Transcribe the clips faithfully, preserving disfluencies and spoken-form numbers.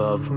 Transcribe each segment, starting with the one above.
Love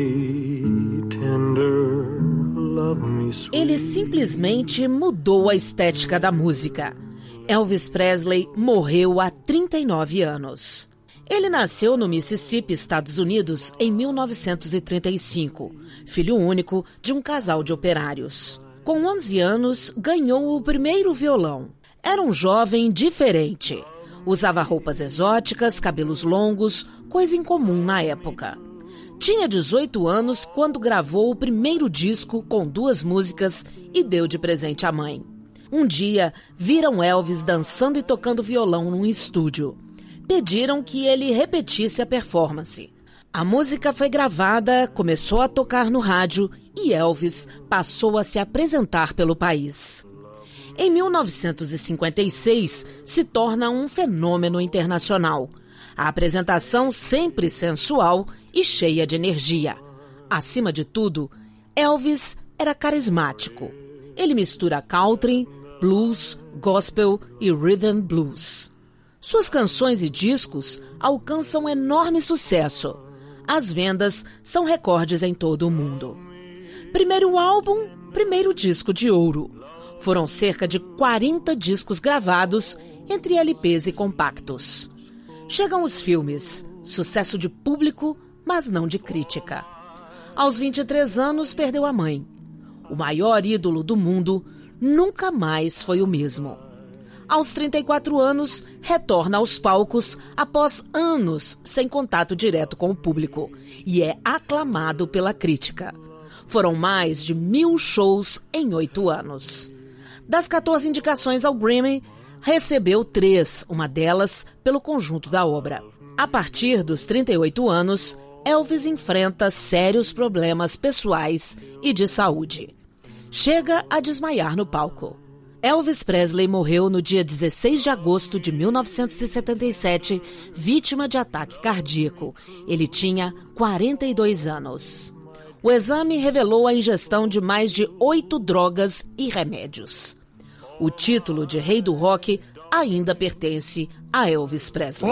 me tender, love me sweet. Ele simplesmente mudou a estética da música. Elvis Presley morreu há trinta e nove anos. Ele nasceu no Mississippi, Estados Unidos, em mil novecentos e trinta e cinco, filho único de um casal de operários. Com onze anos, ganhou o primeiro violão. Era um jovem diferente. Usava roupas exóticas, cabelos longos, coisa incomum na época. Tinha dezoito anos quando gravou o primeiro disco com duas músicas e deu de presente à mãe. Um dia, viram Elvis dançando e tocando violão num estúdio. Pediram que ele repetisse a performance. A música foi gravada, começou a tocar no rádio e Elvis passou a se apresentar pelo país. Em mil novecentos e cinquenta e seis, se torna um fenômeno internacional. A apresentação sempre sensual e cheia de energia. Acima de tudo, Elvis era carismático. Ele mistura country, blues, gospel e rhythm blues. Suas canções e discos alcançam enorme sucesso. As vendas são recordes em todo o mundo. Primeiro álbum, primeiro disco de ouro. Foram cerca de quarenta discos gravados entre L Ps e compactos. Chegam os filmes, sucesso de público, mas não de crítica. Aos vinte e três anos, perdeu a mãe. O maior ídolo do mundo nunca mais foi o mesmo. Aos trinta e quatro anos, retorna aos palcos após anos sem contato direto com o público e é aclamado pela crítica. Foram mais de mil shows em oito anos. Das quatorze indicações ao Grammy, recebeu três, uma delas pelo conjunto da obra. A partir dos trinta e oito anos, Elvis enfrenta sérios problemas pessoais e de saúde. Chega a desmaiar no palco. Elvis Presley morreu no dia dezesseis de agosto de mil novecentos e setenta e sete, vítima de ataque cardíaco. Ele tinha quarenta e dois anos. O exame revelou a ingestão de mais de oito drogas e remédios. O título de rei do rock ainda pertence a Elvis Presley.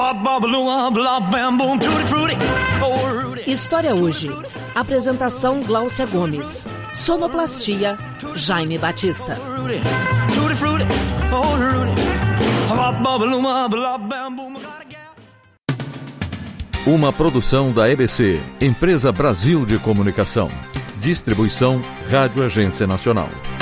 História hoje. Apresentação Gláucia Gomes. Sonoplastia Jaime Batista. Uma produção da E B C, Empresa Brasil de Comunicação. Distribuição Rádio Agência Nacional.